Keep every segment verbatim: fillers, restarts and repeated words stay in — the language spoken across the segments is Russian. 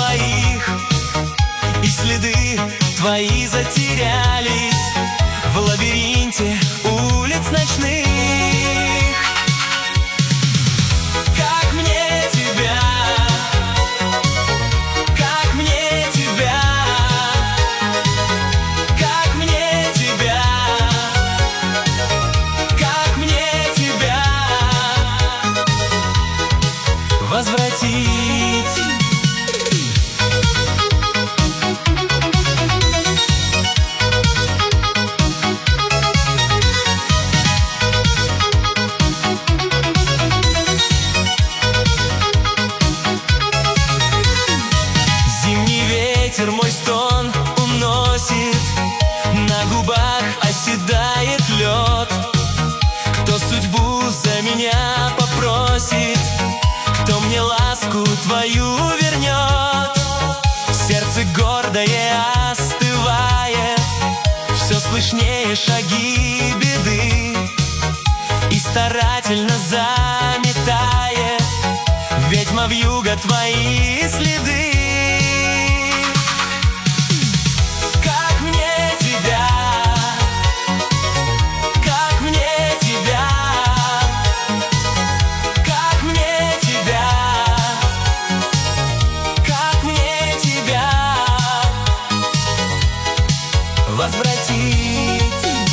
твоих, и следы твои затерялись в лабиринте улиц ночных. Как мне тебя, как мне тебя, как мне тебя, как мне тебя возвратить. Ветер мой стон уносит, на губах оседает лед. Кто судьбу за меня попросит, кто мне ласку твою вернет. Сердце гордое остывает, все слышнее шаги беды, и старательно заметает ведьма вьюга твои следы. Возвратить.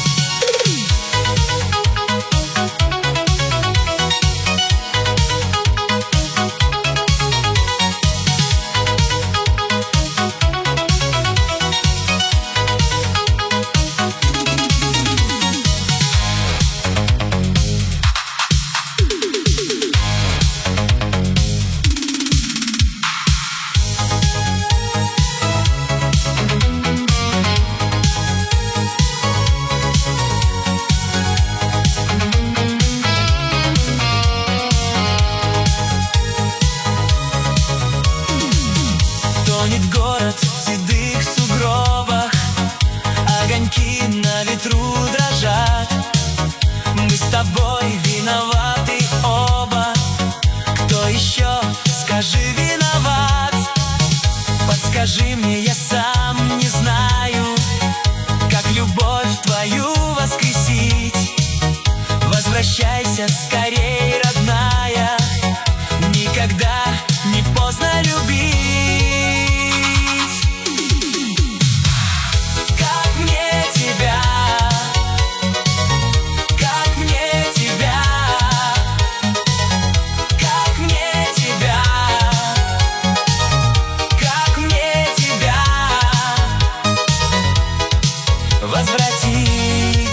Тонет город в седых сугробах, огоньки на ветру дрожат. Мы с тобой виноваты оба, кто еще, скажи, виноват? Подскажи мне, я сам не знаю, как любовь твою воскресить. Возвращайся скорей, родная, никогда не поздно любить. Возврати.